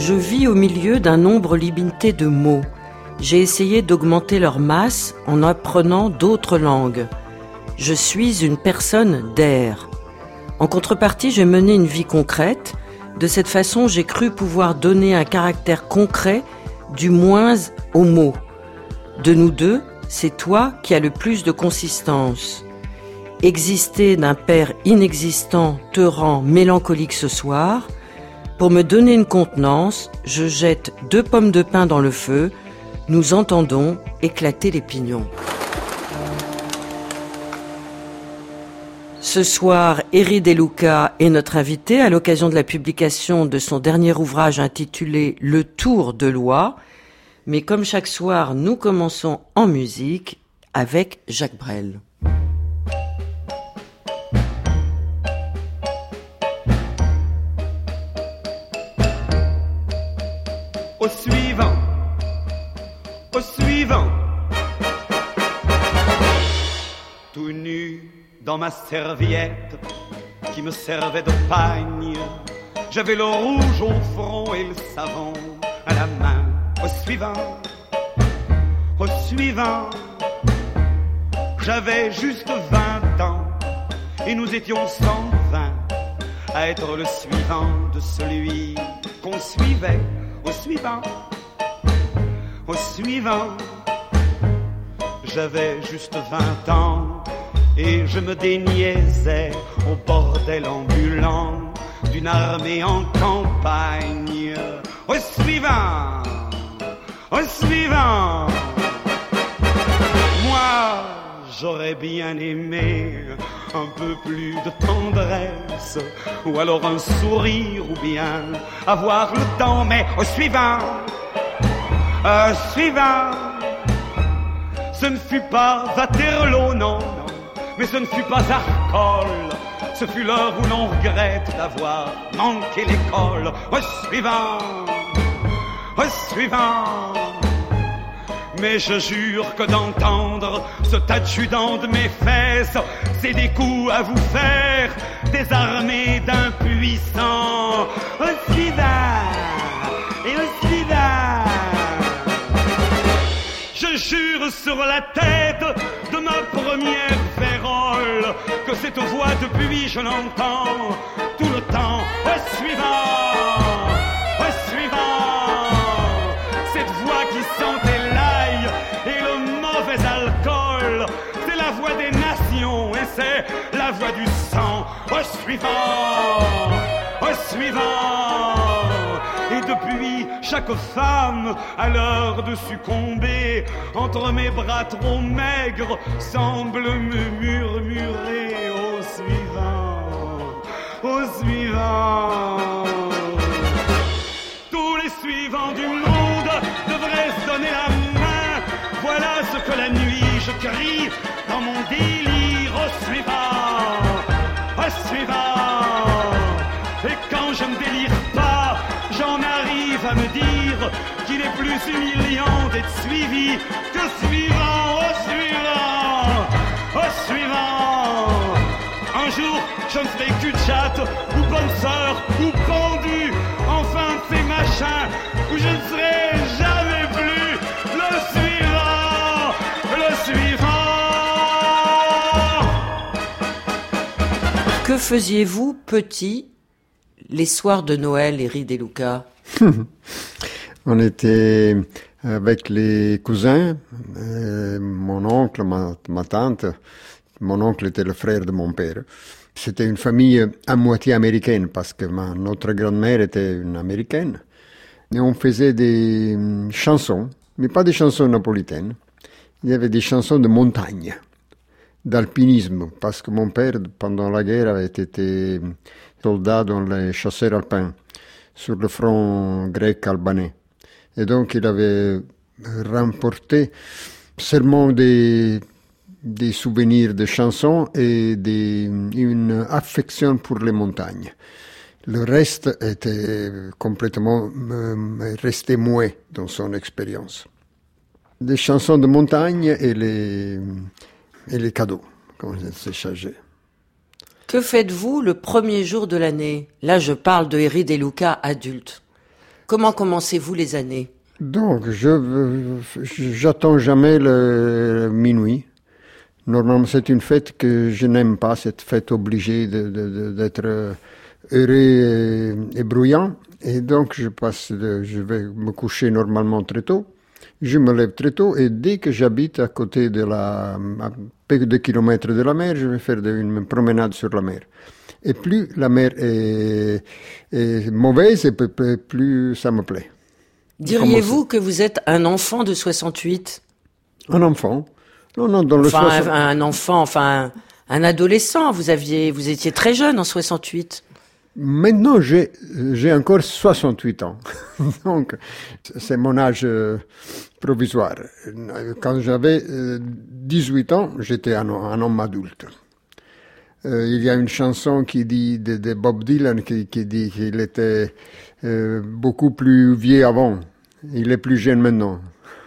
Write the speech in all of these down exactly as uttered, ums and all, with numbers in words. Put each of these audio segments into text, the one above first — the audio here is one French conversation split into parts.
Je vis au milieu d'un nombre limité de mots. J'ai essayé d'augmenter leur masse en apprenant d'autres langues. Je suis une personne d'air. En contrepartie, j'ai mené une vie concrète. De cette façon, j'ai cru pouvoir donner un caractère concret du moins au mot. De nous deux, c'est toi qui as le plus de consistance. Exister d'un père inexistant te rend mélancolique ce soir. Pour me donner une contenance, je jette deux pommes de pin dans le feu. Nous entendons éclater les pignons. Ce soir, Héry De Luca est notre invité à l'occasion de la publication de son dernier ouvrage intitulé « Le Tour de l'Oie ». Mais comme chaque soir, nous commençons en musique avec Jacques Brel. Au suivant, au suivant, tout nu dans ma serviette qui me servait de pagne, j'avais le rouge au front et le savon à la main. Au suivant, au suivant, j'avais juste vingt ans et nous étions cent vingt à être le suivant de celui qu'on suivait. Au suivant, au suivant, j'avais juste vingt ans et je me déniaisais au bordel ambulant d'une armée en campagne. Au suivant, au suivant, moi j'aurais bien aimé un peu plus de tendresse, ou alors un sourire, ou bien avoir le temps, mais au suivant, au suivant, ce ne fut pas Waterloo, non, non, mais ce ne fut pas Arcole, ce fut l'heure où l'on regrette d'avoir manqué l'école. Au suivant, au suivant, mais je jure que d'entendre ce adjudant de mes fesses, c'est des coups à vous faire, désarmés d'impuissants. Au suivant, et au suivant, je jure sur la tête de ma première vérole que cette voix depuis je l'entends tout le temps. Au suivant, au suivant, cette voix qui sentait l'ail et le mauvais alcool, c'est la voix des nations et c'est la voix du sang. Au suivant, au suivant, et depuis chaque femme à l'heure de succomber entre mes bras trop maigres semble me murmurer au suivant, au suivant. Tous les suivants du monde devraient se donner la main. Voilà ce que la nuit je crie dans mon délire. Au suivant, au suivant. Et quand je ne délire pas, j'en arrive à me dire qu'il est plus humiliant d'être suivi que suivant. Au suivant, au suivant. Un jour, je ne serai que chatte ou bonne sœur ou pendu. Enfin de ces machins où je ne serai jamais plus le suivant, le suivant. Que faisiez-vous, petit, les soirs de Noël, Héry De Luca? On était avec les cousins, euh, mon oncle, ma, ma tante. Mon oncle était le frère de mon père. C'était une famille à moitié américaine parce que ma, notre grand-mère était une américaine. Et on faisait des chansons, mais pas des chansons napolitaines. Il y avait des chansons de montagne, d'alpinisme, parce que mon père, pendant la guerre, avait été soldat dans les chasseurs alpins sur le front grec-albanais. Et donc, il avait remporté seulement des, des souvenirs de chansons et des, une affection pour les montagnes. Le reste était complètement euh, resté muet dans son expérience. Des chansons de montagne et les, et les cadeaux, comme c'est chargé. Que faites-vous le premier jour de l'année? Là, je parle de Héry De Luca adulte. Comment commencez-vous les années? Donc, je j'attends jamais le minuit. Normalement, c'est une fête que je n'aime pas, cette fête obligée de, de, de, d'être heureux et, et bruyant. Et donc, je passe, de, je vais me coucher normalement très tôt. Je me lève très tôt et dès que j'habite à côté de la, à peu de kilomètres de la mer, je vais faire une promenade sur la mer. Et plus la mer est, est mauvaise, et plus ça me plaît. Diriez-vous que vous êtes un enfant de soixante-huit? Un enfant? Non, non, dans le enfin, soixante... un enfant, enfin, un adolescent. Vous aviez, vous étiez très jeune en soixante-huit. Maintenant, j'ai, j'ai encore soixante-huit ans. Donc, c'est mon âge euh, provisoire. Quand j'avais euh, dix-huit ans, j'étais un, un homme adulte. Euh, il y a une chanson qui dit de, de Bob Dylan qui, qui dit qu'il était euh, beaucoup plus vieux avant. Il est plus jeune maintenant.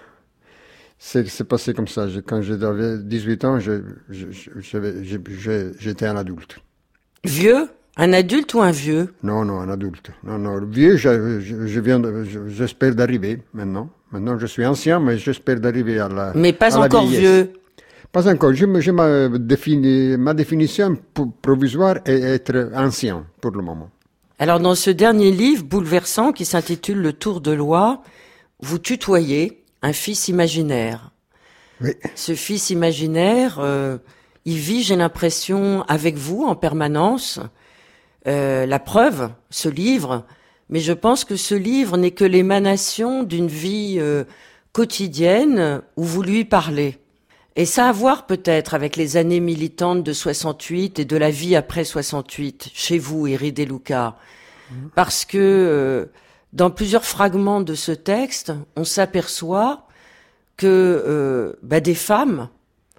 C'est, c'est passé comme ça. Je, quand j'avais dix-huit ans, je, je, je, je, je, j'étais un adulte. Vieux? Un adulte ou un vieux? Non, non, un adulte. Non, non, vieux, je, je, je viens de, je, j'espère d'arriver maintenant. Maintenant, je suis ancien, mais j'espère d'arriver à la Mais pas à encore la vieux. Pas encore. Je, je ma, défini, ma définition provisoire est être ancien pour le moment. Alors, dans ce dernier livre bouleversant qui s'intitule Le Tour de Loi, vous tutoyez un fils imaginaire. Oui. Ce fils imaginaire, euh, il vit, j'ai l'impression, avec vous en permanence. Euh, la preuve, ce livre, mais je pense que ce livre n'est que l'émanation d'une vie euh, quotidienne où vous lui parlez. Et ça a à voir peut-être avec les années militantes de soixante-huit et de la vie après soixante-huit, chez vous, Éric De Luca. Mmh. Parce que euh, dans plusieurs fragments de ce texte, on s'aperçoit que euh, bah, des femmes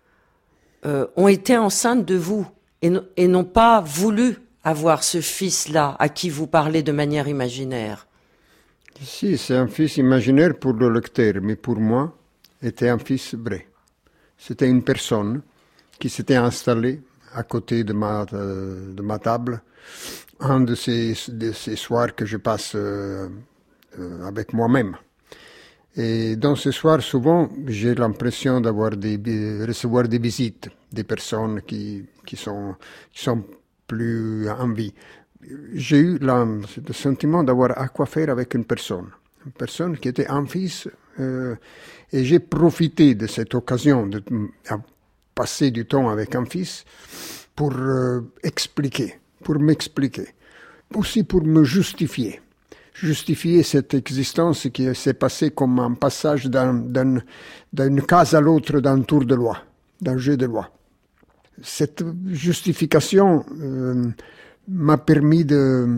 euh, ont été enceintes de vous et, n- et n'ont pas voulu avoir ce fils-là à qui vous parlez de manière imaginaire. Si, c'est un fils imaginaire pour le lecteur, mais pour moi, c'était un fils vrai. C'était une personne qui s'était installée à côté de ma, euh, de ma table, un de ces, de ces soirs que je passe euh, euh, avec moi-même. Et dans ce soir, souvent, j'ai l'impression d'avoir des, de recevoir des visites, des personnes qui, qui sont, qui sont plus en vie. J'ai eu la, le sentiment d'avoir à quoi faire avec une personne, une personne qui était un fils, euh, et j'ai profité de cette occasion de, de passer du temps avec un fils pour euh, expliquer, pour m'expliquer, aussi pour me justifier. Justifier cette existence qui s'est passée comme un passage d'un, d'un, d'une case à l'autre d'un tour de loi, d'un jeu de loi. Cette justification euh, m'a permis de euh,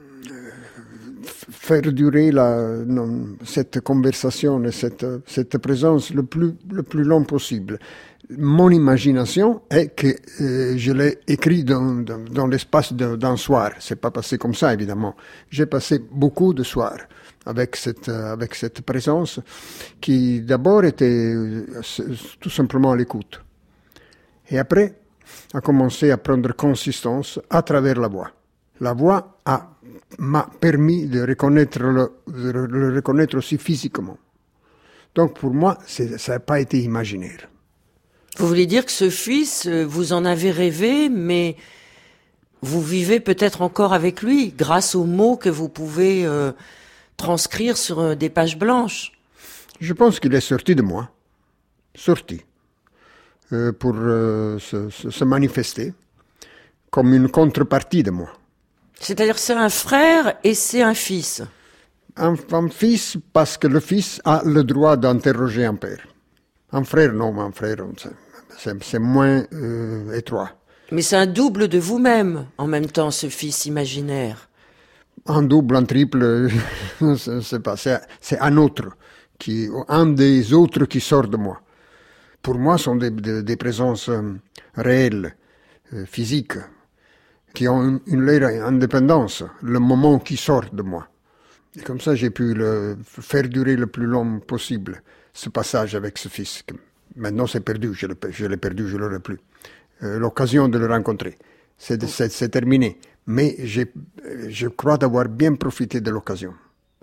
faire durer la, non, cette conversation et cette, cette présence le plus, le plus long possible. Mon imagination est que euh, je l'ai écrit dans, dans, dans l'espace de, d'un soir. C'est pas passé comme ça, évidemment. J'ai passé beaucoup de soirs avec cette, avec cette présence qui d'abord était euh, tout simplement à l'écoute. Et après, a commencé à prendre consistance à travers la voix. La voix a, m'a permis de reconnaître le, de le reconnaître aussi physiquement. Donc pour moi, c'est, ça n'a pas été imaginaire. Vous voulez dire que ce fils, vous en avez rêvé, mais vous vivez peut-être encore avec lui, grâce aux mots que vous pouvez euh, transcrire sur euh, des pages blanches. Je pense qu'il est sorti de moi, sorti, euh, pour euh, se, se, se manifester comme une contrepartie de moi. C'est-à-dire c'est un frère et c'est un fils. Un, un fils parce que le fils a le droit d'interroger un père. Un frère, non, un frère, c'est, c'est moins euh, étroit. Mais c'est un double de vous-même, en même temps, ce fils imaginaire. Un double, un triple, c'est, c'est pas, c'est, c'est un autre, qui, un des autres qui sort de moi. Pour moi, ce sont des, des, des présences euh, réelles, euh, physiques, qui ont une, une leur indépendance, le moment qui sort de moi. Et comme ça, j'ai pu le faire durer le plus long possible, ce passage avec ce fils. Maintenant, c'est perdu, je l'ai, je l'ai perdu, je ne l'aurai plus. Euh, l'occasion de le rencontrer, c'est, c'est, c'est terminé. Mais j'ai, je crois d'avoir bien profité de l'occasion.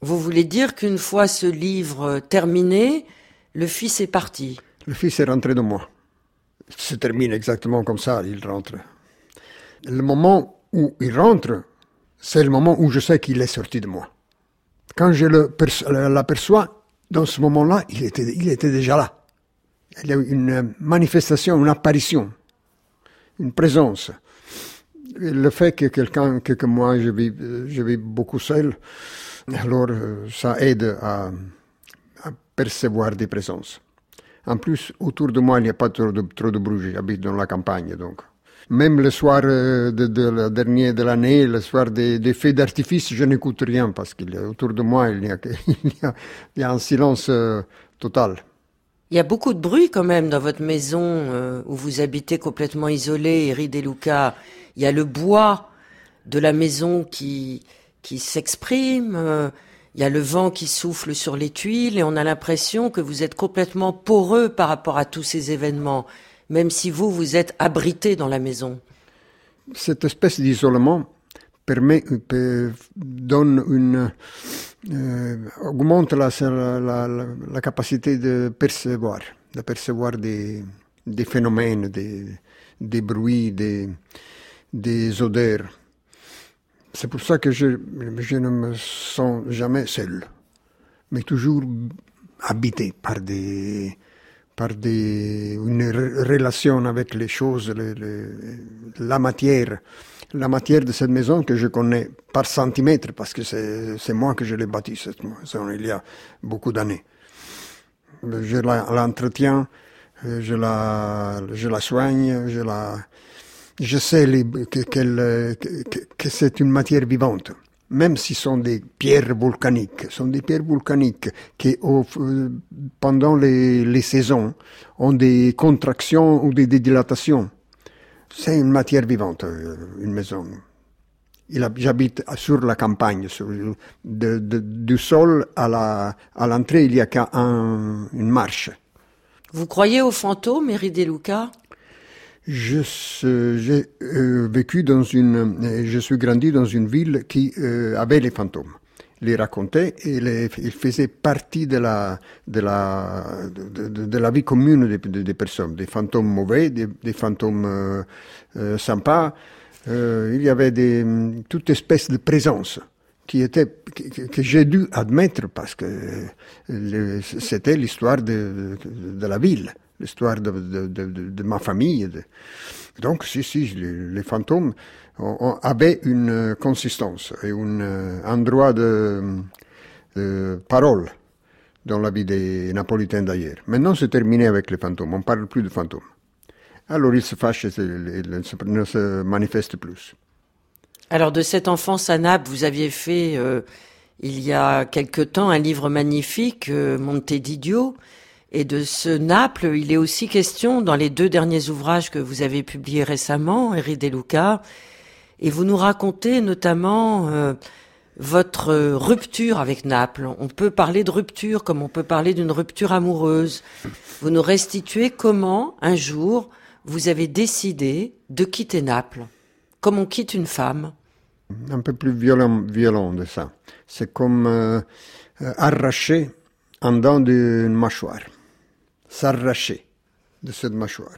Vous voulez dire qu'une fois ce livre terminé, le fils est parti? Le fils est rentré de moi. Se termine exactement comme ça, il rentre. Le moment où il rentre, c'est le moment où je sais qu'il est sorti de moi. Quand je le perço- l'aperçois, dans ce moment-là, il était, il était déjà là. Il y a eu une manifestation, une apparition, une présence. Le fait que quelqu'un, que, que moi, je vis, je vis beaucoup seul, alors ça aide à, à percevoir des présences. En plus, autour de moi, il n'y a pas trop de, trop de bruit. J'habite dans la campagne, donc. Même le soir de, de la dernière de l'année, le soir des, des feux d'artifice, je n'écoute rien parce qu'il y a, autour de moi, il y a, il y a, il y a un silence euh, total. Il y a beaucoup de bruit quand même dans votre maison euh, où vous habitez complètement isolé, Eri De Luca. Il y a le bois de la maison qui, qui s'exprime, euh, il y a le vent qui souffle sur les tuiles et on a l'impression que vous êtes complètement poreux par rapport à tous ces événements, même si vous, vous êtes abrité dans la maison. Cette espèce d'isolement permet, peut, donne une, euh, augmente la, la, la, la capacité de percevoir, de percevoir des, des phénomènes, des, des bruits, des, des odeurs. C'est pour ça que je, je ne me sens jamais seul, mais toujours habité par des, par des, une relation avec les choses, les, les, la matière, la matière de cette maison que je connais par centimètre, parce que c'est, c'est moi que je l'ai bâtie, cette maison, il y a beaucoup d'années. Je la, l'entretiens, je la, je la soigne, je la, je sais les, que, que, que, que c'est une matière vivante. Même si ce sont des pierres volcaniques, ce sont des pierres volcaniques qui, au, pendant les, les saisons, ont des contractions ou des, des dilatations. C'est une matière vivante, une maison. Il a, j'habite sur la campagne, sur, de, de, du sol à, la, à l'entrée, il n'y a qu'une marche. Vous croyez aux fantômes, Eri De Luca? Je, j'ai euh, vécu dans une, je suis grandi dans une ville qui euh, avait les fantômes, les racontait et les, ils faisaient partie de la, de la, de, de, de la vie commune des, des, des personnes, des fantômes mauvais, des, des fantômes euh, euh, sympas. Euh, il y avait des, toute espèce de présence qui était, que, que j'ai dû admettre parce que le, c'était l'histoire de, de, de la ville. L'histoire de, de, de, de ma famille. Donc, si, si, les, les fantômes ont, ont, avaient une consistance et un endroit de, de parole dans la vie des Napolitains d'ailleurs. Maintenant, c'est terminé avec les fantômes. On ne parle plus de fantômes. Alors, ils se fâchent et ils ne se manifestent plus. Alors, de cette enfance à Naples, vous aviez fait, euh, il y a quelque temps, un livre magnifique, euh, Montevideo. Et de ce Naples, il est aussi question dans les deux derniers ouvrages que vous avez publiés récemment, Eri De Luca, et vous nous racontez notamment euh, votre rupture avec Naples. On peut parler de rupture comme on peut parler d'une rupture amoureuse. Vous nous restituez comment, un jour, vous avez décidé de quitter Naples, comme on quitte une femme. Un peu plus violent, violent de ça. C'est comme euh, arracher un dent d'une mâchoire. S'arracher de cette mâchoire.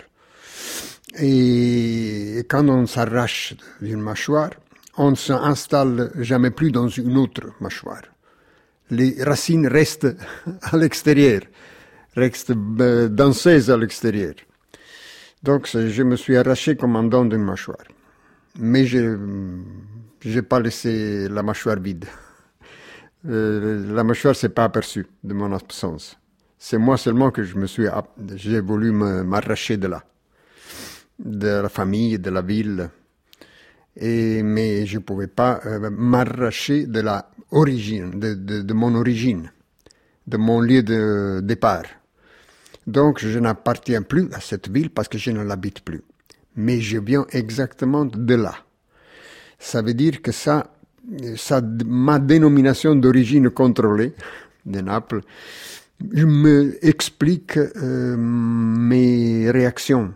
Et quand on s'arrache d'une mâchoire, on ne s'installe jamais plus dans une autre mâchoire. Les racines restent à l'extérieur, restent danseuses à l'extérieur. Donc je me suis arraché comme un dent d'une mâchoire. Mais je n'ai pas laissé la mâchoire vide. Euh, la mâchoire ne s'est pas aperçue de mon absence. C'est moi seulement que je me suis, j'ai voulu me, m'arracher de là, de la famille, de la ville. Et, mais je ne pouvais pas euh, m'arracher de la origine, de, de, de mon origine, de mon lieu de départ. Donc je n'appartiens plus à cette ville parce que je ne l'habite plus. Mais je viens exactement de là. Ça veut dire que ça, ça ma dénomination d'origine contrôlée de Naples, je me explique euh, mes réactions,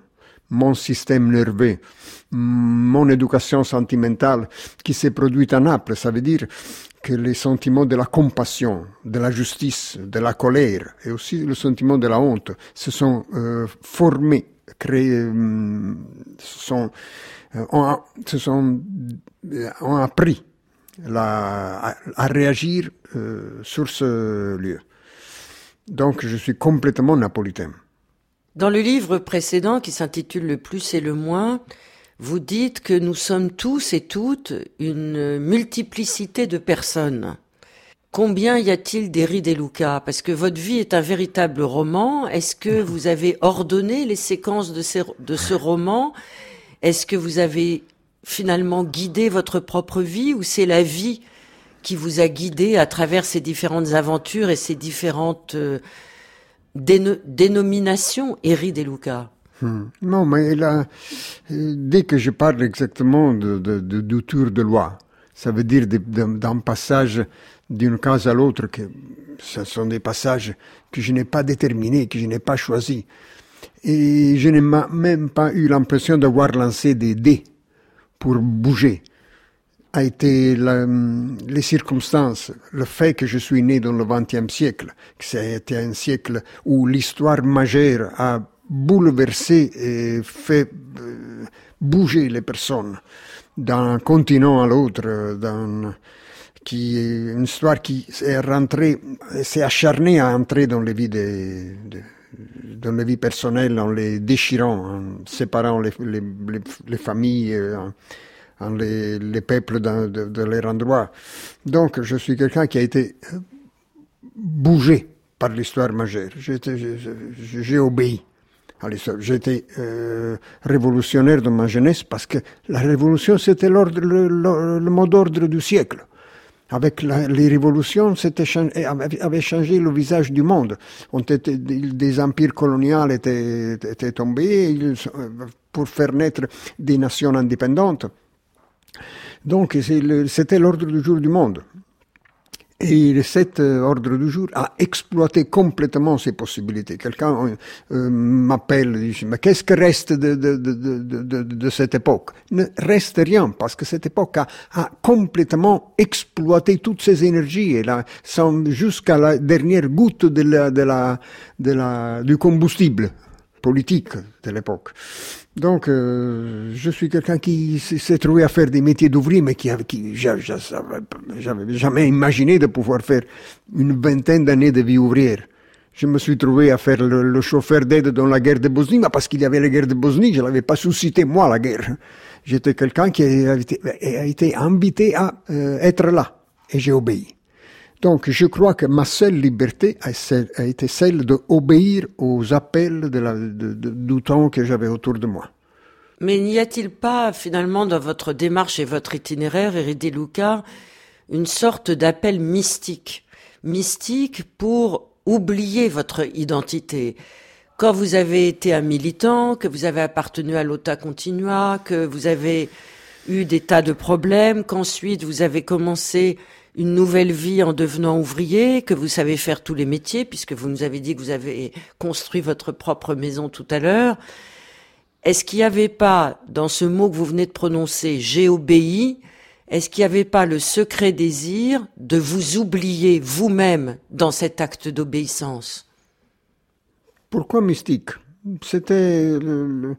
mon système nerveux, mon éducation sentimentale qui s'est produite à Naples. Ça veut dire que les sentiments de la compassion, de la justice, de la colère et aussi le sentiment de la honte se sont euh, formés, créés, euh, sont, euh, ont, se sont, euh, ont appris la, à, à réagir euh, sur ce lieu. Donc je suis complètement napolitain. Dans le livre précédent qui s'intitule Le plus et le moins, vous dites que nous sommes tous et toutes une multiplicité de personnes. Combien y a-t-il d'Eri De Luca? Parce que votre vie est un véritable roman. Est-ce que vous avez ordonné les séquences de, ces, de ce roman? Est-ce que vous avez finalement guidé votre propre vie, ou c'est la vie qui vous a guidé à travers ces différentes aventures et ces différentes euh, déno- dénominations Eri De Luca? Hmm. Non, mais là, dès que je parle exactement de, de, de, du tour de loi, ça veut dire de, de, d'un passage d'une case à l'autre, que ce sont des passages que je n'ai pas déterminés, que je n'ai pas choisis. Et je n'ai même pas eu l'impression d'avoir lancé des dés pour bouger. A été la, les circonstances, le fait que je suis né dans le vingtième siècle, que c'était un siècle où l'histoire majeure a bouleversé et fait euh, bouger les personnes d'un continent à l'autre, d'un, qui est une histoire qui est rentrée, s'est acharnée à entrer dans les vies de, de, dans les vies personnelles, en les déchirant, en séparant les, les, les, les familles, en, en les, les peuples de, de, de leur endroit. Donc je suis quelqu'un qui a été bougé par l'histoire majeure. J'ai, j'ai, j'ai obéi. J'étais euh, révolutionnaire dans ma jeunesse parce que la révolution, c'était l'ordre, le, le, le mot d'ordre du siècle. Avec la, les révolutions, c'était, avait changé le visage du monde. On était, des empires coloniaux étaient, étaient tombés pour faire naître des nations indépendantes. Donc, c'était l'ordre du jour du monde. Et cet ordre du jour a exploité complètement ces possibilités. Quelqu'un euh, m'appelle et dit « Mais qu'est-ce que reste de, de, de, de, de, de cette époque ?» Ne reste rien, parce que cette époque a, a complètement exploité toutes ses énergies, et là, jusqu'à la dernière goutte de la, de la, de la, du combustible politique de l'époque. Donc, euh, je suis quelqu'un qui s'est trouvé à faire des métiers d'ouvrier, mais qui, qui j'avais jamais imaginé de pouvoir faire une vingtaine d'années de vie ouvrière. Je me suis trouvé à faire le, le chauffeur d'aide dans la guerre de Bosnie, mais parce qu'il y avait la guerre de Bosnie, je ne l'avais pas suscité, moi, la guerre. J'étais quelqu'un qui a été, a été invité à euh, être là, et j'ai obéi. Donc, je crois que ma seule liberté a, a été celle d'obéir aux appels de la, de, de, du temps que j'avais autour de moi. Mais n'y a-t-il pas, finalement, dans votre démarche et votre itinéraire, Eri De Luca, une sorte d'appel mystique? Mystique pour oublier votre identité. Quand vous avez été un militant, que vous avez appartenu à l'Ota Continua, que vous avez eu des tas de problèmes, qu'ensuite vous avez commencé une nouvelle vie en devenant ouvrier, que vous savez faire tous les métiers, puisque vous nous avez dit que vous avez construit votre propre maison tout à l'heure. Est-ce qu'il n'y avait pas, dans ce mot que vous venez de prononcer, « j'ai obéi », est-ce qu'il n'y avait pas le secret désir de vous oublier vous-même dans cet acte d'obéissance? Pourquoi mystique? C'était... Le, le...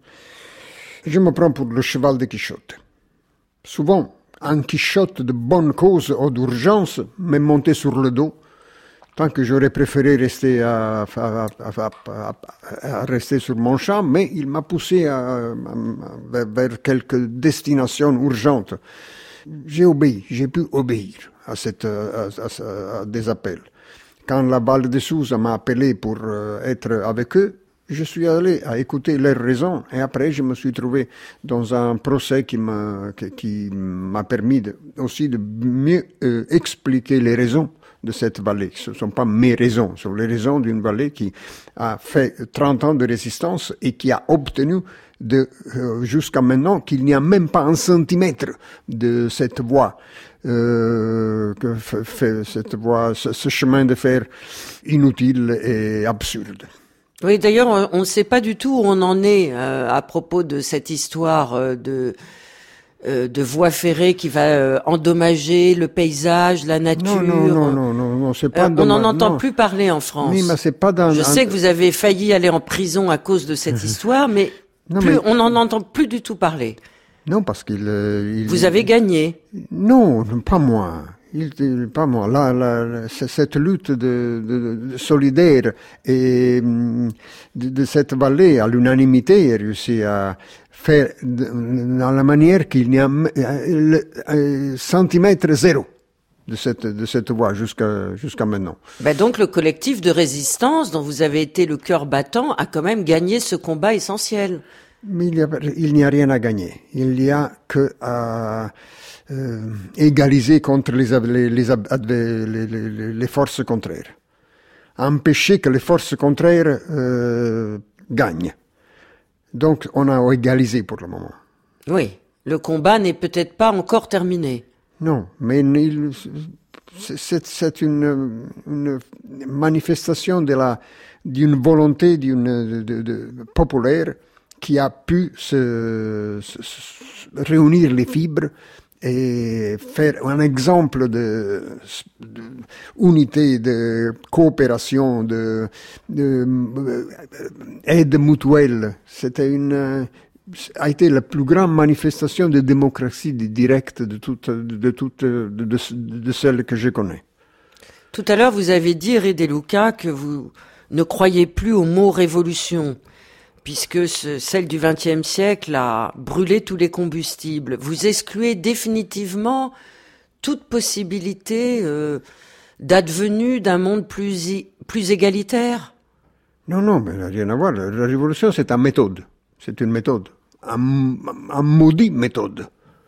Je me prends pour le cheval de Quichotte. Souvent, un Quichotte de bonne cause ou d'urgence m'est monté sur le dos, tant que j'aurais préféré rester, à, à, à, à, à rester sur mon champ, mais il m'a poussé à, à, vers, vers quelques destinations urgentes. J'ai obéi, j'ai pu obéir à, cette, à, à, à des appels. Quand la Val de Sousa m'a appelé pour être avec eux, je suis allé à écouter leurs raisons, et après je me suis trouvé dans un procès qui m'a, qui, qui m'a permis de, aussi de mieux euh, expliquer les raisons de cette vallée. Ce ne sont pas mes raisons, ce sont les raisons d'une vallée qui a fait trente ans de résistance et qui a obtenu de, euh, jusqu'à maintenant qu'il n'y a même pas un centimètre de cette voie, euh, que fait cette voie, ce, ce chemin de fer inutile et absurde. Oui, d'ailleurs, on ne sait pas du tout où on en est euh, à propos de cette histoire euh, de euh, de voie ferrée qui va euh, endommager le paysage, la nature. Non, non, non, non, non, c'est pas. Euh, on n'en entend non. plus parler en France. Oui, mais c'est pas dans. Je sais que vous avez failli aller en prison à cause de cette histoire, mais, non, plus, mais... on n'en entend plus du tout parler. Non, parce qu'il. Euh, il... Vous avez gagné. Non, pas moi. Il, pas moi. Là, là, cette lutte de, de, de solidaire et de, de cette vallée à l'unanimité est réussi à faire de, dans la manière qu'il n'y a le, le centimètre zéro de cette, de cette voie jusqu'à, jusqu'à maintenant. Ben donc le collectif de résistance dont vous avez été le cœur battant a quand même gagné ce combat essentiel. Mais il, y a, il n'y a rien à gagner. Il n'y a que à euh, égaliser contre les, les, les, les, les, les forces contraires. Empêcher que les forces contraires euh, gagnent. Donc on a égalisé pour le moment. Oui, le combat n'est peut-être pas encore terminé. Non, mais il, c'est, c'est une, une manifestation de la, d'une volonté d'une, de, de, populaire qui a pu se, se, se réunir les fibres et faire un exemple de, de unité, de coopération, de, de, de aide mutuelle. C'était une, a été la plus grande manifestation de démocratie directe de toutes, de toutes, de, de, de celles que je connais. Tout à l'heure, vous avez dit, Eri De Luca, que vous ne croyez plus au mot révolution, puisque ce, celle du vingtième siècle a brûlé tous les combustibles. Vous excluez définitivement toute possibilité euh, d'advenue d'un monde plus, plus égalitaire? Non, non, mais rien à voir. La révolution, c'est une méthode. C'est une méthode. Un, un maudit méthode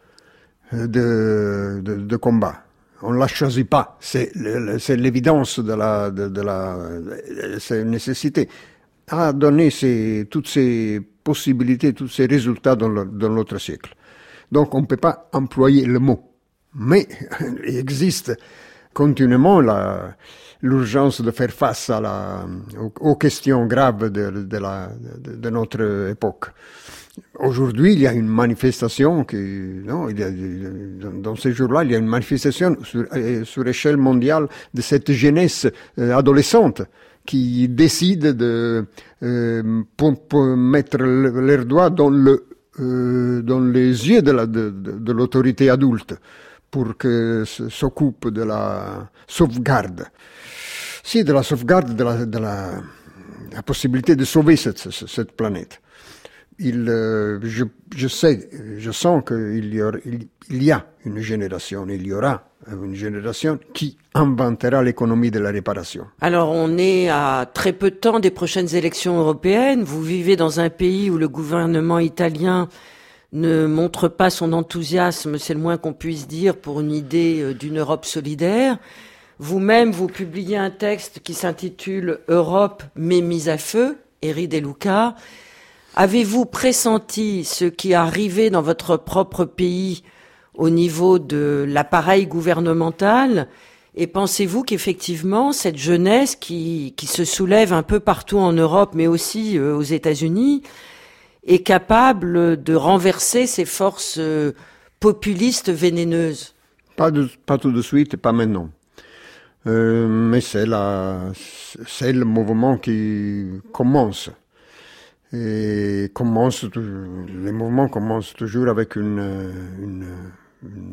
de, de, de combat. On ne la choisit pas. C'est, c'est l'évidence de la, de, de la, c'est une nécessité. A donné ces, toutes ces possibilités, tous ces résultats dans, le, dans notre siècle. Donc on ne peut pas employer le mot. Mais il existe continuellement la, l'urgence de faire face à la, aux, aux questions graves de, de, la, de, de notre époque. Aujourd'hui, il y a une manifestation qui, non, il y a, dans ces jours-là, il y a une manifestation sur, sur échelle mondiale de cette jeunesse adolescente qui décide de euh, pour, pour mettre leurs doigts dans, le, euh, dans les yeux de, la, de, de, de l'autorité adulte pour que s'occupe de la sauvegarde. Si, de la sauvegarde de la, de la, la possibilité de sauver cette, cette planète. Il, euh, je, je sais, je sens qu'il y, aura, il, il y a une génération, il y aura une génération qui inventera l'économie de la réparation. Alors on est à très peu de temps des prochaines élections européennes. Vous vivez dans un pays où le gouvernement italien ne montre pas son enthousiasme, c'est le moins qu'on puisse dire, pour une idée d'une Europe solidaire. Vous-même, vous publiez un texte qui s'intitule « Europe, mais mise à feu », Eri De Luca. Avez-vous pressenti ce qui arrivait dans votre propre pays au niveau de l'appareil gouvernemental? Et pensez-vous qu'effectivement, cette jeunesse qui, qui se soulève un peu partout en Europe, mais aussi euh, aux États-Unis, est capable de renverser ces forces euh, populistes vénéneuses? Pas, de, pas tout de suite, pas maintenant. Euh, mais c'est, la, c'est le mouvement qui commence. Et commence, les mouvements commencent toujours avec une, une, une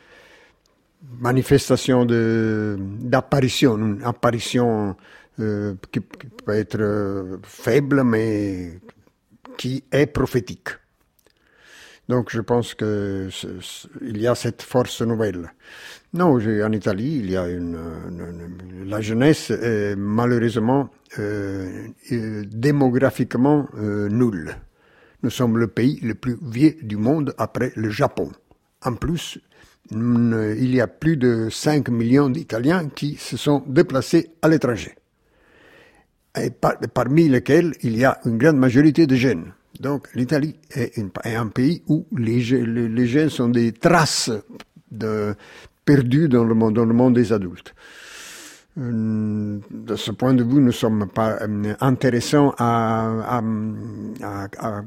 manifestation de, d'apparition, une apparition euh, qui, qui peut être faible, mais qui est prophétique. Donc je pense que il y a cette force nouvelle. Non, en Italie, il y a une, une, une la jeunesse est malheureusement euh, euh, démographiquement euh, nulle. Nous sommes le pays le plus vieux du monde après le Japon. En plus, une, il y a plus de cinq millions d'Italiens qui se sont déplacés à l'étranger. Et par, parmi lesquels il y a une grande majorité de jeunes. Donc l'Italie est, une, est un pays où les, les, les jeunes sont des traces de, perdues dans le monde, dans le monde des adultes. De ce point de vue, nous ne sommes pas intéressants à, à, à, à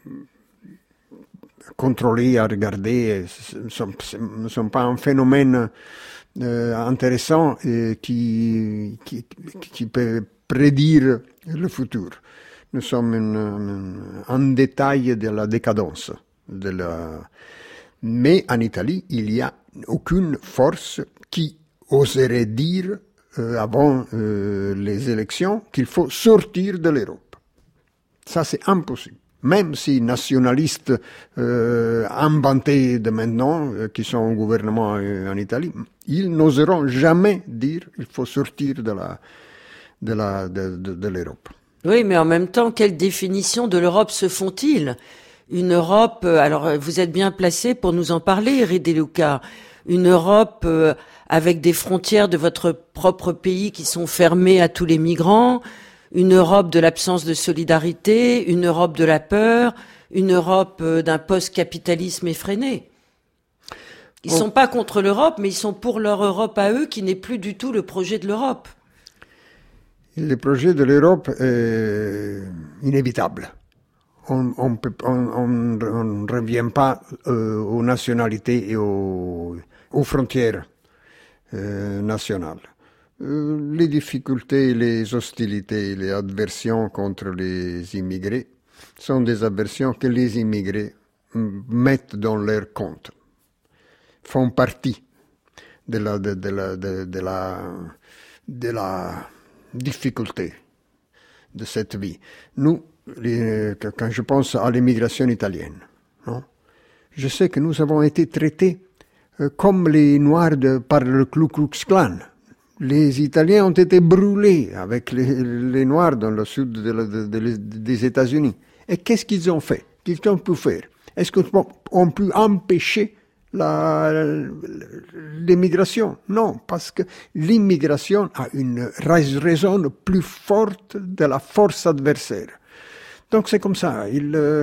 contrôler, à regarder. Ce ne sont pas un phénomène euh, intéressant et qui, qui, qui peut prédire le futur. Nous sommes un, un détail de la décadence. De la... Mais en Italie, il n'y a aucune force qui oserait dire euh, avant euh, les élections qu'il faut sortir de l'Europe. Ça, c'est impossible. Même si nationalistes euh, inventés de maintenant, euh, qui sont au gouvernement euh, en Italie, ils n'oseront jamais dire qu'il faut sortir de, la, de, la, de, de, de l'Europe. Oui, mais en même temps, quelle définition de l'Europe se font-ils ? Une Europe, alors vous êtes bien placé pour nous en parler, Eric De Luca, une Europe euh, avec des frontières de votre propre pays qui sont fermées à tous les migrants, une Europe de l'absence de solidarité, une Europe de la peur, une Europe euh, d'un post-capitalisme effréné. Ils ne sont pas contre l'Europe, mais ils sont pour leur Europe à eux qui n'est plus du tout le projet de l'Europe. Le projet de l'Europe est inévitable. On on peut, on, on, on ne revient pas euh, aux nationalités et aux, aux frontières euh, nationales. Euh, les difficultés, les hostilités, les aversions contre les immigrés sont des aversions que les immigrés mettent dans leur compte, font partie de la, de, de la, de, de la, de la difficulté de cette vie. Nous, les, quand je pense à l'immigration italienne, non? Je sais que nous avons été traités euh, comme les Noirs de, par le Ku Klux Klan. Les Italiens ont été brûlés avec les, les Noirs dans le sud de la, de, de, des États-Unis. Et qu'est-ce qu'ils ont fait? Qu'est-ce qu'ils ont pu faire? Est-ce qu'on peut empêcher la, l'immigration? Non, parce que l'immigration a une raison plus forte de la force adversaire. Donc c'est comme ça. Il, euh,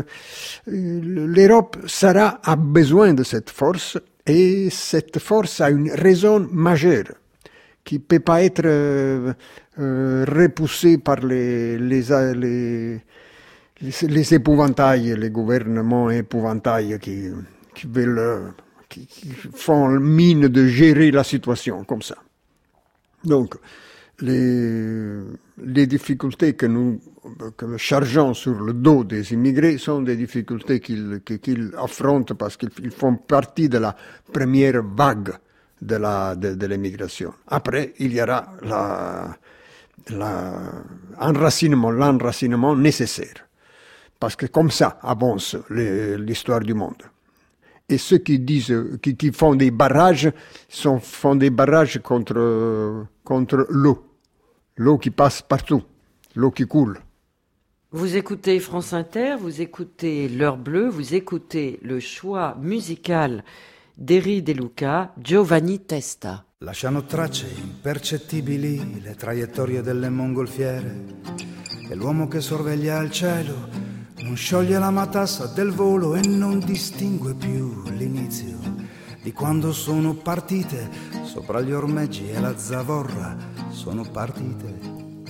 L'Europe sera, a besoin de cette force et cette force a une raison majeure qui ne peut pas être euh, euh, repoussée par les, les, les, les, les épouvantails, les gouvernements épouvantails qui, qui veulent, qui, qui font mine de gérer la situation comme ça. Donc, les, les difficultés que nous que nous chargeons sur le dos des immigrés sont des difficultés qu'ils, qu'ils affrontent parce qu'ils font partie de la première vague de, la, de, de l'immigration. Après, il y aura la, la, enracinement, l'enracinement nécessaire. Parce que comme ça avance les, l'histoire du monde. Et ceux qui disent, qui, qui font des barrages, sont, font des barrages contre, contre l'eau. L'eau qui passe partout, l'eau qui coule. Vous écoutez France Inter, vous écoutez L'Heure Bleue, vous écoutez le choix musical d'Eric De Luca, Giovanni Testa. Lasciano tracce impercettibili le traiettorie delle mongolfiere e l'uomo che sorveglia il cielo non scioglie la matassa del volo e non distingue più l'inizio di quando sono partite sopra gli ormeggi e la zavorra sono partite.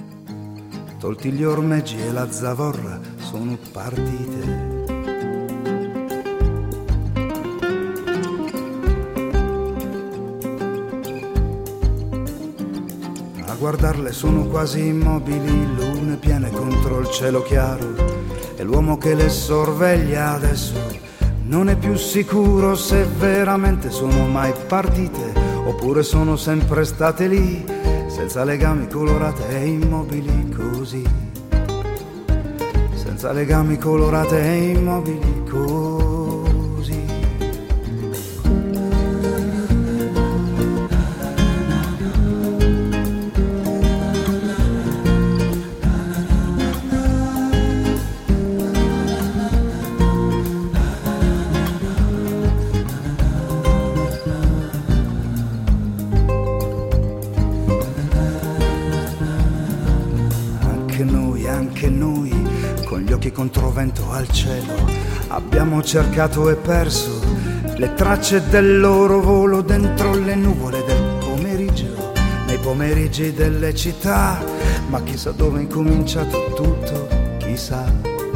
Tolti gli ormeggi e la zavorra sono partite. A guardarle sono quasi immobili, lune piene contro il cielo chiaro, e l'uomo che le sorveglia adesso non è più sicuro se veramente sono mai partite oppure sono sempre state lì senza legami, colorate e immobili così, senza legami, colorate e immobili così. Controvento al cielo abbiamo cercato e perso le tracce del loro volo dentro le nuvole del pomeriggio, nei pomeriggi delle città, ma chissà dove è incominciato tutto, chissà.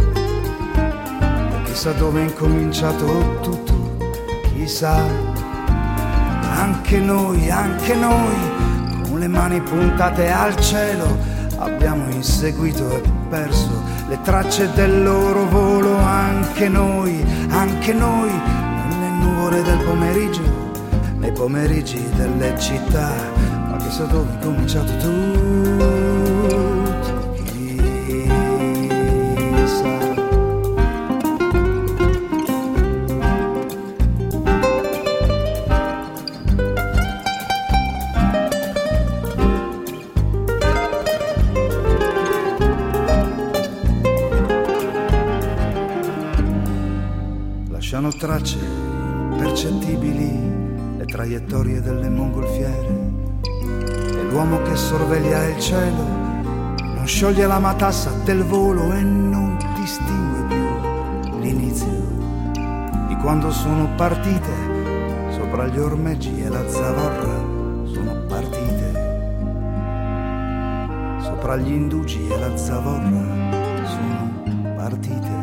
Chissà dove è incominciato tutto, chissà. Anche noi, anche noi, con le mani puntate al cielo, abbiamo inseguito e perso le tracce del loro volo. Anche noi, anche noi, nelle nuvole del pomeriggio, nei pomeriggi delle città, ma chissà dove è cominciato tutto, chissà. Lasciano tracce impercettibili le traiettorie delle mongolfiere, e l'uomo che sorveglia il cielo non scioglie la matassa del volo e non distingue più l'inizio di quando sono partite sopra gli ormeggi e la zavorra. Sono partite sopra gli indugi e la zavorra. Sono partite.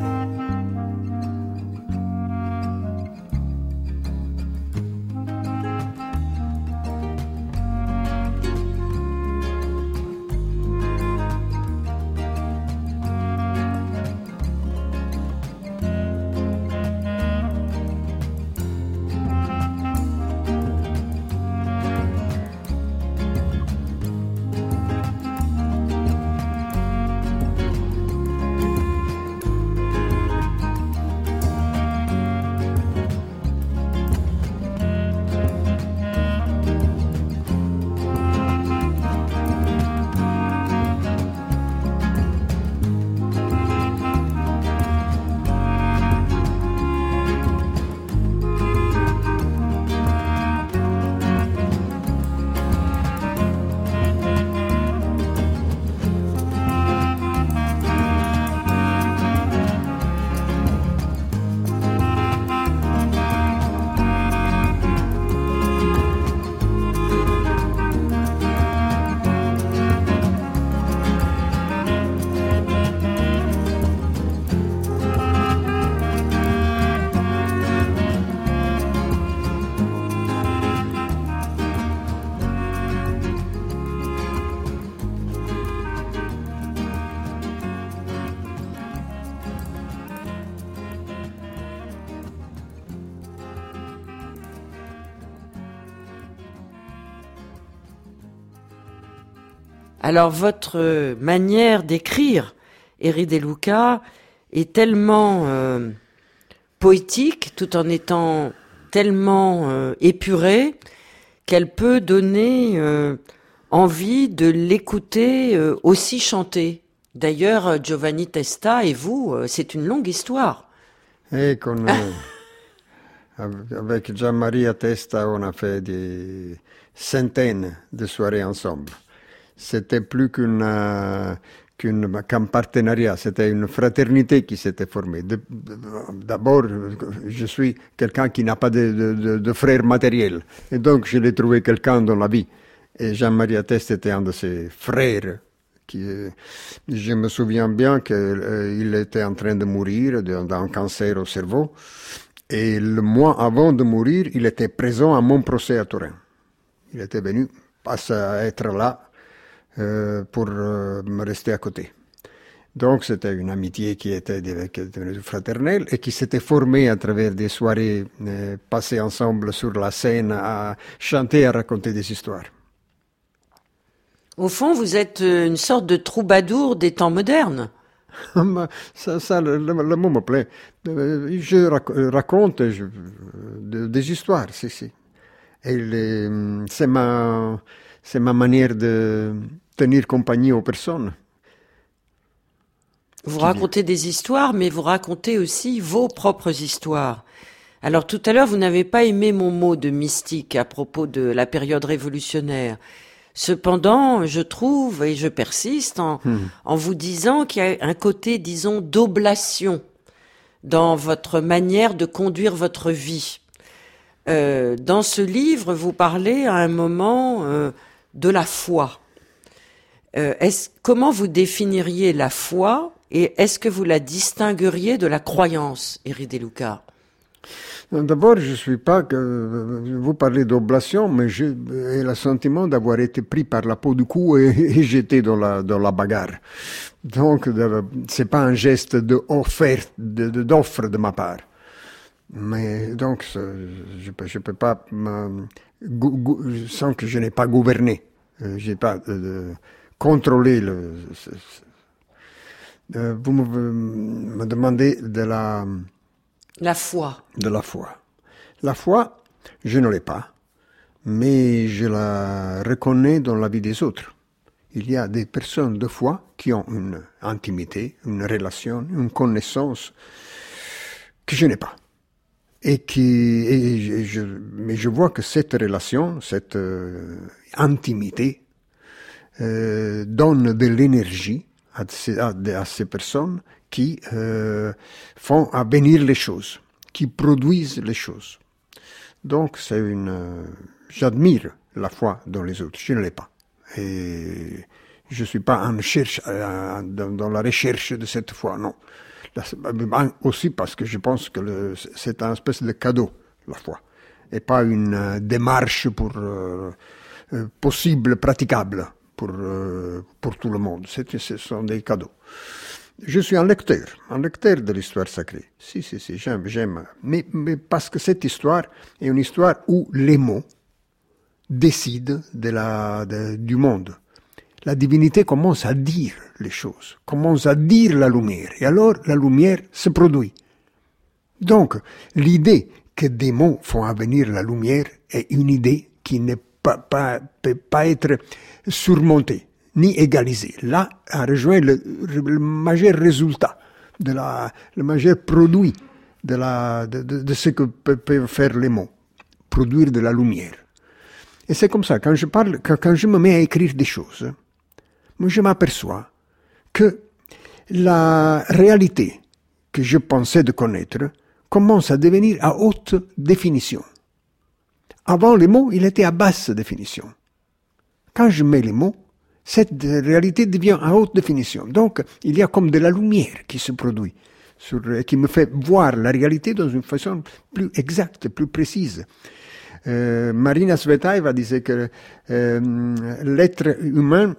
Alors votre manière d'écrire, Eri De Luca, est tellement euh, poétique, tout en étant tellement euh, épurée, qu'elle peut donner euh, envie de l'écouter euh, aussi chanter. D'ailleurs, Giovanni Testa et vous, euh, c'est une longue histoire. Et con, euh, avec Gianmaria Testa, on a fait des centaines de soirées ensemble. C'était plus qu'une, euh, qu'une, qu'un partenariat, c'était une fraternité qui s'était formée. De, d'abord, je suis quelqu'un qui n'a pas de, de, de frère matériel, et donc je l'ai trouvé quelqu'un dans la vie. Et Gianmaria Testa était un de ses frères. Qui, je me souviens bien qu'il euh, était en train de mourir d'un cancer au cerveau, et le mois avant de mourir, il était présent à mon procès à Turin. Il était venu à être là Euh, pour euh, me rester à côté. Donc c'était une amitié qui était devenue fraternelle et qui s'était formée à travers des soirées euh, passées ensemble sur la scène à chanter, à raconter des histoires. Au fond, vous êtes une sorte de troubadour des temps modernes. ça, ça le, le, le mot me plaît. Je raconte je, de, des histoires, si, si. Et les, c'est ma, c'est ma manière de tenir compagnie aux personnes. Vous racontez des histoires, mais vous racontez aussi vos propres histoires. Alors tout à l'heure, vous n'avez pas aimé mon mot de mystique à propos de la période révolutionnaire. Cependant, je trouve, et je persiste, en, mmh. en vous disant qu'il y a un côté, disons, d'oblation dans votre manière de conduire votre vie. Euh, dans ce livre, vous parlez à un moment... Euh, de la foi. Euh, est-ce, comment vous définiriez la foi et est-ce que vous la distingueriez de la croyance, Éric De Luca? D'abord, je suis pas que vous parlez d'oblation, mais j'ai le sentiment d'avoir été pris par la peau du cou et, et jeté dans la dans la bagarre. Donc, c'est pas un geste de offerte, de, de, d'offre de ma part. Mais donc, je peux je peux pas me, go, go, sans que je n'ai pas gouverné, j'ai pas de, de, contrôlé le. Vous me, me demandez de la. La foi. De la foi. La foi, je ne l'ai pas, mais je la reconnais dans la vie des autres. Il y a des personnes de foi qui ont une intimité, une relation, une connaissance que je n'ai pas. Et qui, et je, je, mais je vois que cette relation, cette euh, intimité, euh, donne de l'énergie à ces, à, à ces personnes qui euh, font avenir les choses, qui produisent les choses. Donc, c'est une, euh, j'admire la foi dans les autres, je ne l'ai pas. Et je ne suis pas en cherche, euh, dans, dans la recherche de cette foi, non. Là, aussi parce que je pense que le, c'est un espèce de cadeau, la foi, et pas une euh, démarche pour, euh, euh, possible, praticable pour, euh, pour tout le monde. C'est, ce sont des cadeaux. Je suis un lecteur, un lecteur de l'histoire sacrée. Si, si, si, j'aime, j'aime. Mais, mais parce que cette histoire est une histoire où les mots décident de la, de, du monde. La divinité commence à dire les choses, commence à dire la lumière. Et alors, la lumière se produit. Donc, l'idée que des mots font avenir la lumière est une idée qui ne peut pas, peut pas être surmontée ni égalisé. Là, a rejoint le, le majeur résultat, de la, le majeur produit de, la, de, de, de ce que peuvent faire les mots, produire de la lumière. Et c'est comme ça, quand je parle, quand, quand je me mets à écrire des choses, moi je m'aperçois que la réalité que je pensais de connaître commence à devenir à haute définition. Avant les mots, il était à basse définition. Quand je mets les mots, cette réalité devient à haute définition. Donc, il y a comme de la lumière qui se produit, sur, qui me fait voir la réalité dans une façon plus exacte, plus précise. Euh, Marina Tsvetaeva disait que euh, l'être humain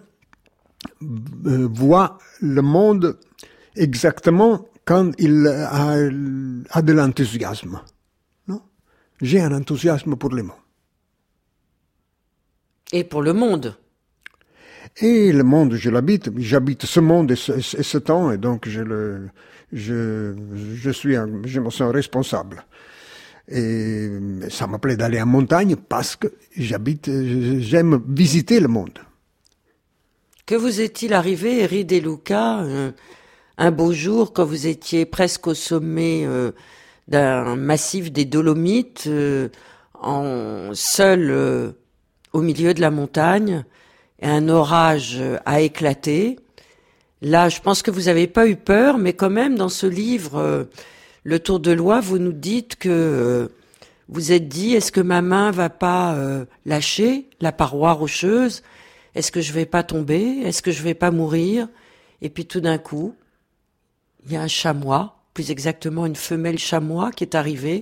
euh, voit le monde exactement quand il a, a de l'enthousiasme. Non ? J'ai un enthousiasme pour les mots. Et pour le monde. Et le monde, je l'habite, j'habite ce monde et ce, et ce temps, et donc je le, je, je suis, un, je me sens responsable. Et ça me plaît d'aller en montagne parce que j'habite, j'aime visiter le monde. Que vous est-il arrivé, Éric De Luca, euh, un beau jour quand vous étiez presque au sommet euh, d'un massif des Dolomites, euh, en seul euh, au milieu de la montagne? Et un orage a éclaté. Là, je pense que vous n'avez pas eu peur, mais quand même, dans ce livre, euh, Le Tour de Loire, vous nous dites que euh, vous êtes dit, est-ce que ma main va pas euh, lâcher la paroi rocheuse? Est-ce que je vais pas tomber? Est-ce que je vais pas mourir? Et puis tout d'un coup, il y a un chamois, plus exactement une femelle chamois qui est arrivée.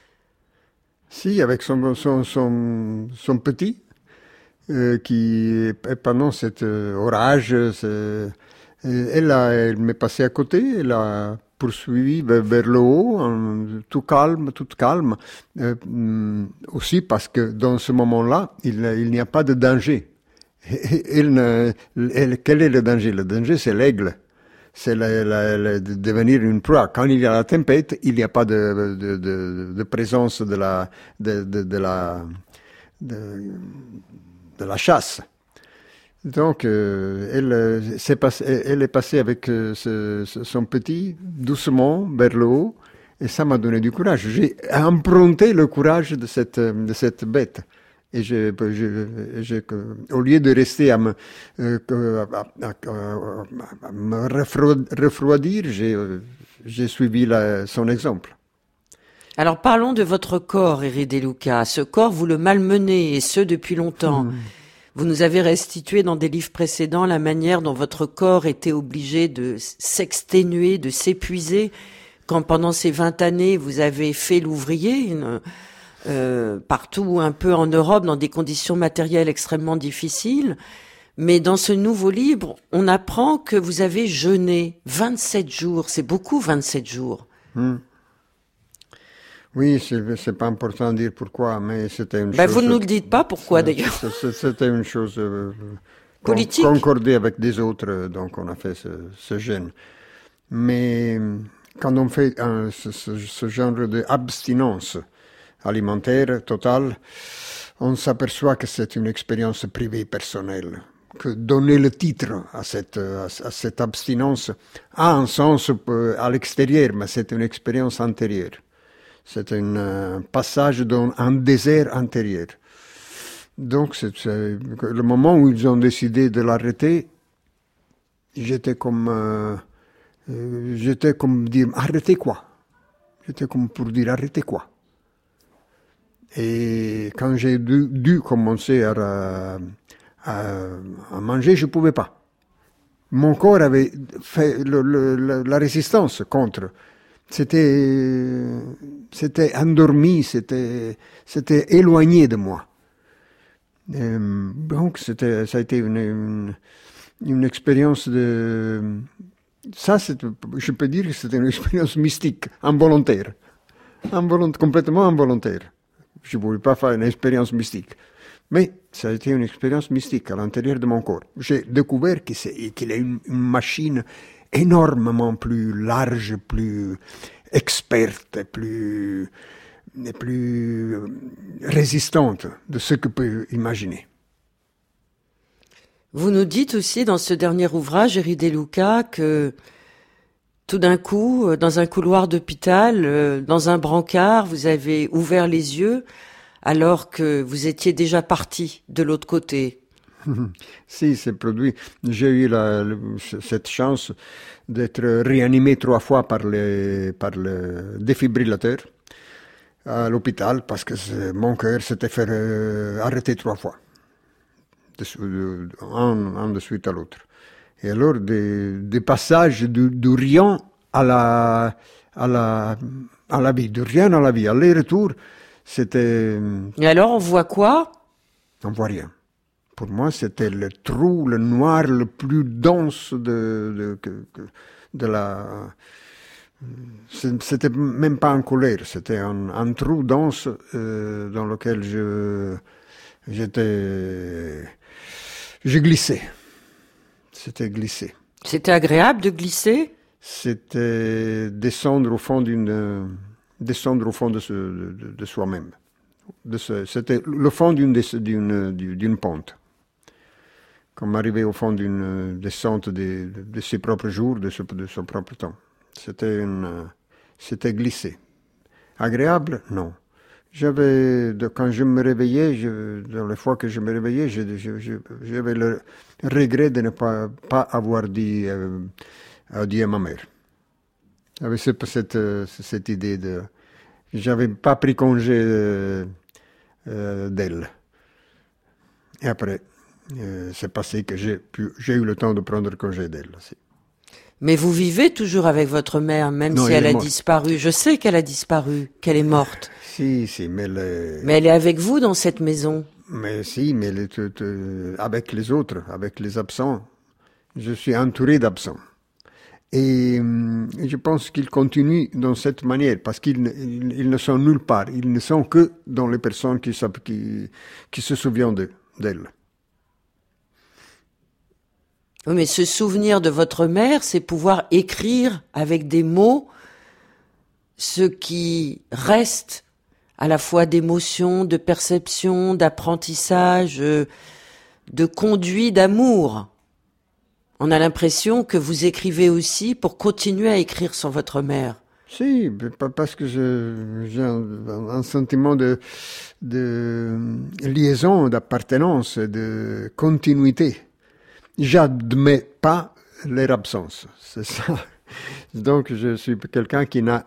Si, avec son, son, son, son petit. Euh, qui, pendant cet euh, orage, euh, elle, a, elle m'est passée à côté, elle a poursuivi vers, vers le haut, en, tout calme, tout calme, euh, aussi parce que dans ce moment-là, il, il n'y a pas de danger. Elle, elle, quel est le danger? Le danger, c'est l'aigle. C'est la, la, la, de devenir une proie. Quand il y a la tempête, il n'y a pas de, de, de, de présence de la, de, de, de la, de, de la chasse. Donc, euh, elle, c'est passé, elle est passée avec euh, ce, son petit, doucement, vers le haut, et ça m'a donné du courage. J'ai emprunté le courage de cette, de cette bête. Et je, je, je, au lieu de rester à me, euh, à, à, à, à me refroidir, j'ai, j'ai suivi la, son exemple. Alors parlons de votre corps, Éric De Luca. Ce corps, vous le malmenez, et ce depuis longtemps. Mmh. Vous nous avez restitué dans des livres précédents la manière dont votre corps était obligé de s'exténuer, de s'épuiser, quand pendant ces vingt années, vous avez fait l'ouvrier, une, euh, partout un peu en Europe, dans des conditions matérielles extrêmement difficiles. Mais dans ce nouveau livre, on apprend que vous avez jeûné vingt-sept jours. C'est beaucoup, vingt-sept jours. Hmm. Oui, c'est, c'est pas important de dire pourquoi, mais c'était une ben chose... Vous ne nous le dites pas, pourquoi d'ailleurs? C'était une chose euh, politique, concordée avec des autres, donc on a fait ce, ce jeûne. Mais quand on fait un, ce, ce, ce genre d'abstinence alimentaire totale, on s'aperçoit que c'est une expérience privée, personnelle. Que donner le titre à cette, à, à cette abstinence a un sens à l'extérieur, mais c'est une expérience intérieure. C'est un euh, passage dans un désert intérieur. Donc, c'est, c'est, le moment où ils ont décidé de l'arrêter, j'étais comme, euh, euh, j'étais comme dire, arrêtez quoi? J'étais comme pour dire, arrêtez quoi? Et quand j'ai dû, dû commencer à, à, à manger, je ne pouvais pas. Mon corps avait fait le, le, la, la résistance contre. C'était, c'était endormi, c'était, c'était éloigné de moi. Et donc, c'était, ça a été une, une, une expérience de... Ça, c'est, je peux dire que c'était une expérience mystique, involontaire. Involont, complètement involontaire. Je ne pouvais pas faire une expérience mystique. Mais ça a été une expérience mystique à l'intérieur de mon corps. J'ai découvert que c'est, qu'il y a une, une machine énormément plus large, plus experte, plus, plus résistante de ce que peut imaginer. Vous nous dites aussi dans ce dernier ouvrage, Eri De Luca, que tout d'un coup, dans un couloir d'hôpital, dans un brancard, vous avez ouvert les yeux alors que vous étiez déjà parti de l'autre côté. Si, c'est produit. J'ai eu la, cette chance d'être réanimé trois fois par, les, par le défibrillateur à l'hôpital parce que mon cœur s'était fait euh, arrêter trois fois, de, un, un de suite à l'autre. Et alors, des, des passages du, du rien à la, à, la, à la vie, du rien à la vie, aller-retour, c'était... Et alors, on voit quoi? On voit rien. Pour moi, c'était le trou, le noir le plus dense de, de, de, de la... C'était même pas en couleur, c'était un, un trou dense euh, dans lequel je, j'étais... Je glissais. C'était glisser. C'était agréable de glisser? C'était descendre au fond d'une... descendre au fond de, ce, de, de soi-même. De ce, c'était le fond d'une, d'une, d'une pente. Comme arriver au fond d'une descente de, de, de ses propres jours, de, ce, de son propre temps. C'était, une, c'était glissé. Agréable? Non. J'avais, de, quand je me réveillais, je, dans les fois que je me réveillais, je, je, je, j'avais le regret de ne pas, pas avoir dit euh, adieu à ma mère. J'avais cette, cette, cette idée de... J'avais pas pris congé euh, euh, d'elle. Et après, euh, c'est passé que j'ai, pu, j'ai eu le temps de prendre congé d'elle aussi. Mais vous vivez toujours avec votre mère, même non, si elle, elle a morte. disparu. Je sais qu'elle a disparu, qu'elle est morte. Si, si, mais... Le... Mais elle est avec vous dans cette maison. Mais si, mais le, te, te, avec les autres, avec les absents. Je suis entouré d'absents. Et je pense qu'ils continuent dans cette manière, parce qu'ils ils, ils ne sont nulle part. Ils ne sont que dans les personnes qui, qui, qui se souviennent de, d'elles. Oui, mais se souvenir de votre mère, c'est pouvoir écrire avec des mots ce qui reste à la fois d'émotion, de perception, d'apprentissage, de conduit, d'amour. On a l'impression que vous écrivez aussi pour continuer à écrire sur votre mère. Si, parce que je, j'ai un, un sentiment de, de liaison, d'appartenance, de continuité. J'admets pas leur absence, c'est ça. Donc je suis quelqu'un qui n'a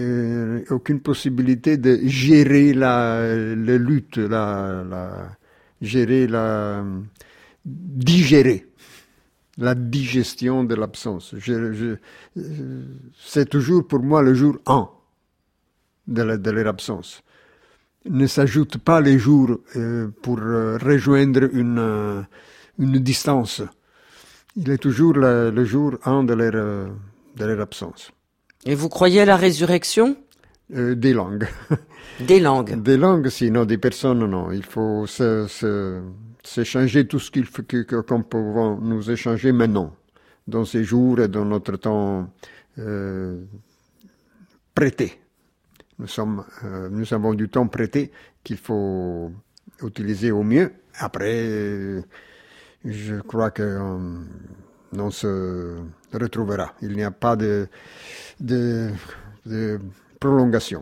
euh, aucune possibilité de gérer la, la lutte, la, la, gérer la, digérer la digestion de l'absence. Je, je, c'est toujours pour moi le jour un de, la, de leur absence. Ne s'ajoutent pas les jours euh, pour euh, rejoindre une, euh, une distance. Il est toujours le, le jour un de leur, euh, de leur absence. Et vous croyez à la résurrection ? euh, Des langues. Des langues. Des langues, sinon des personnes, non. Il faut se, se, s'échanger tout ce qu'il faut, que, que, qu'on peut nous échanger maintenant, dans ces jours et dans notre temps euh, prêté. Nous, sommes, euh, nous avons du temps prêté qu'il faut utiliser au mieux. Après, je crois qu'on on se retrouvera. Il n'y a pas de, de, de prolongation.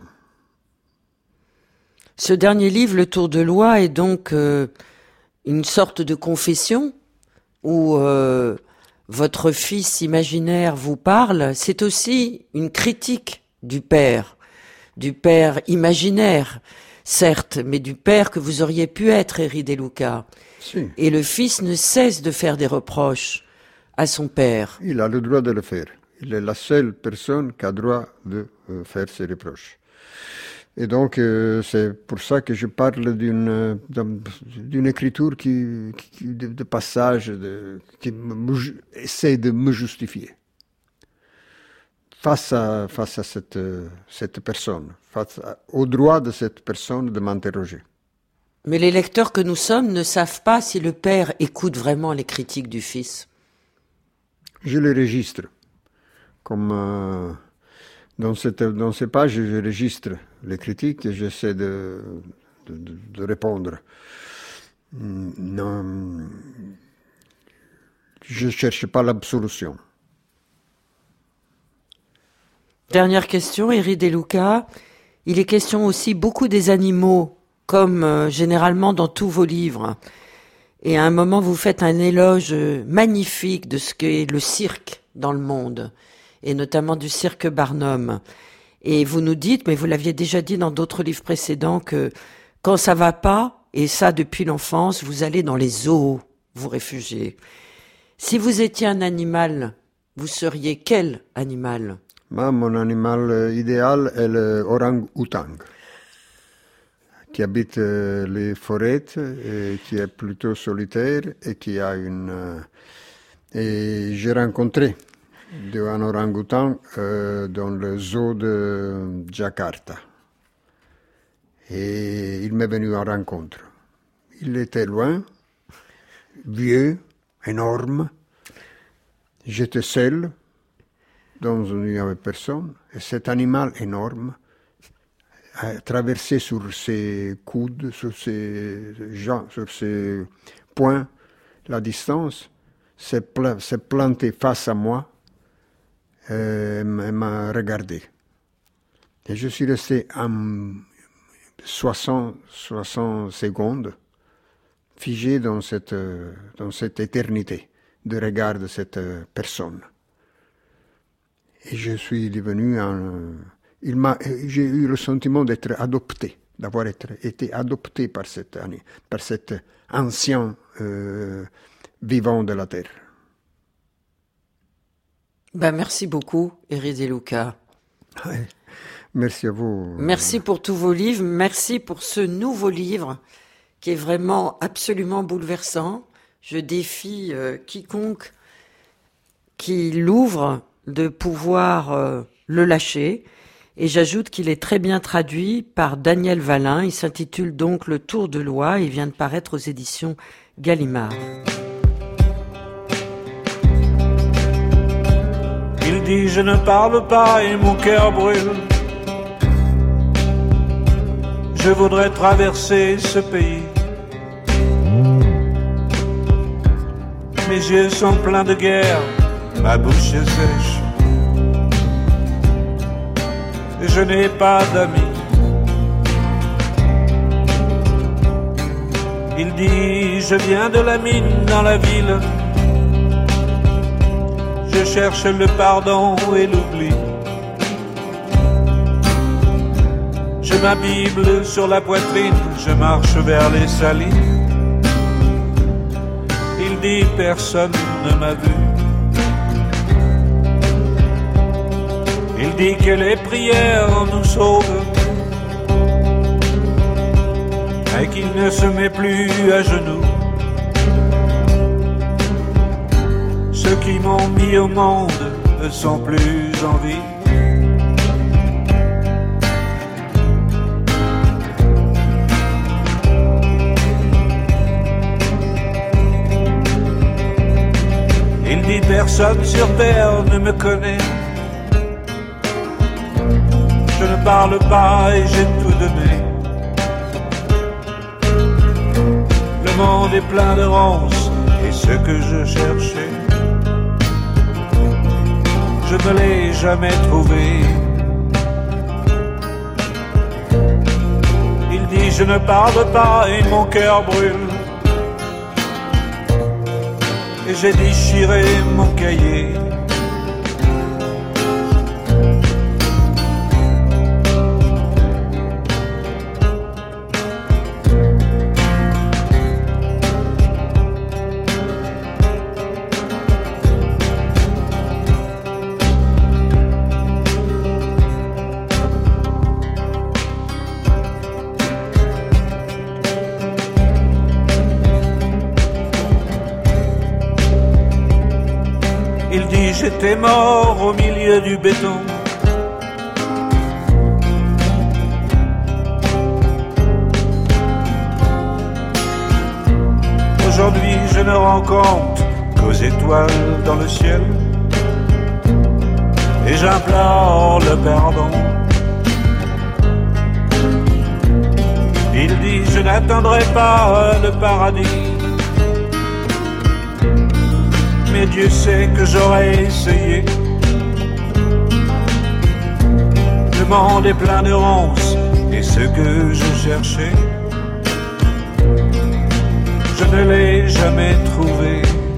Ce dernier livre, Le Tour de Loi, est donc euh, une sorte de confession où euh, votre fils imaginaire vous parle. C'est aussi une critique du père. Du père imaginaire, certes, mais du père que vous auriez pu être, Éric De Luca. Si. Et le fils ne cesse de faire des reproches à son père. Il a le droit de le faire. Il est la seule personne qui a le droit de euh, faire ses reproches. Et donc, euh, c'est pour ça que je parle d'une, d'une écriture qui, qui, de, de passage de, qui me, essaie de me justifier. Face à, face à cette, cette personne, face à, au droit de cette personne de m'interroger. Mais les lecteurs que nous sommes ne savent pas si le père écoute vraiment les critiques du fils. Je les registre. Comme euh, dans, cette, dans ces pages, je registre les critiques et j'essaie de, de, de, de répondre. Non, je ne cherche pas l'absolution. Dernière question, Éric De Luca. Il est question aussi beaucoup des animaux, comme euh, généralement dans tous vos livres. Et à un moment, vous faites un éloge magnifique de ce qu'est le cirque dans le monde, et notamment du cirque Barnum. Et vous nous dites, mais vous l'aviez déjà dit dans d'autres livres précédents, que quand ça va pas, et ça depuis l'enfance, vous allez dans les zoos, vous réfugier. Si vous étiez un animal, vous seriez quel animal ? Ma, mon animal idéal est l'orang-outang, qui habite les forêts, et qui est plutôt solitaire et qui a une... Et j'ai rencontré un orang-outan euh, dans le zoo de Jakarta. Et il m'est venu en rencontre. Il était loin, vieux, énorme. J'étais seul. Donc il n'y avait personne, et cet animal énorme a traversé sur ses coudes, sur ses jambes, sur ses poings, la distance, s'est, pla- s'est planté face à moi et m'a regardé. Et je suis resté en soixante, soixante secondes, figé dans cette, dans cette éternité de regard de cette personne. Et je suis devenu un... Il m'a, j'ai eu le sentiment d'être adopté, d'avoir être, été adopté par cet, par cet ancien euh, vivant de la Terre. Ben, merci beaucoup, Éric De Luca. Merci à vous. Merci pour tous vos livres. Merci pour ce nouveau livre qui est vraiment absolument bouleversant. Je défie euh, quiconque qui l'ouvre de pouvoir euh, le lâcher. Et j'ajoute qu'il est très bien traduit par Daniel Valin. Il s'intitule donc Le Tour de Loi. Il vient de paraître aux éditions Gallimard. Il dit je ne parle pas et mon cœur brûle. Je voudrais traverser ce pays. Mes yeux sont pleins de guerre. Ma bouche est sèche, je n'ai pas d'amis. Il dit, je viens de la mine dans la ville. Je cherche le pardon et l'oubli. Je m'abîble sur la poitrine, je marche vers les salines. dit personne ne m'a vu. Il dit que les prières nous sauvent, et qu'il ne se met plus à genoux. Ceux qui m'ont mis au monde ne sont plus en vie. Il dit personne sur terre ne me connaît. Je ne parle pas et j'ai tout donné. Le monde est plein de ronces et ce que je cherchais, je ne l'ai jamais trouvé. Il dit je ne parle pas et mon cœur brûle. Et j'ai déchiré mon cahier. Il dit j'étais mort au milieu du béton. Aujourd'hui je ne rends compte qu'aux étoiles dans le ciel, et j'implore le pardon. Il dit je n'atteindrai pas le paradis, mais Dieu sait que j'aurais essayé. Le monde est plein de ronces et ce que je cherchais, je ne l'ai jamais trouvé.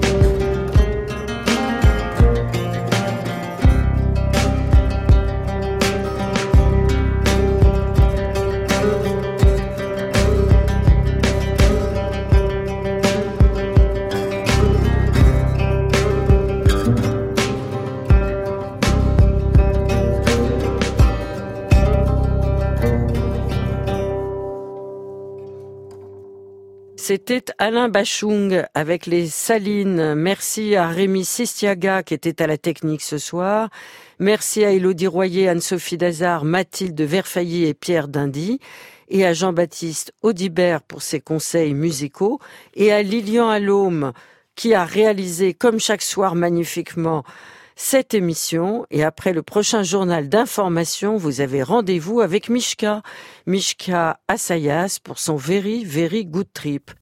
C'était Alain Bachung avec les Salines. Merci à Rémi Sistiaga qui était à la technique ce soir. Merci à Élodie Royer, Anne-Sophie Dazard, Mathilde Verfailly et Pierre Dindy. Et à Jean-Baptiste Audibert pour ses conseils musicaux. Et à Lilian Allôme qui a réalisé, comme chaque soir magnifiquement, cette émission. Et après le prochain journal d'information, vous avez rendez-vous avec Mishka. Mishka Assayas pour son Very, Very Good Trip.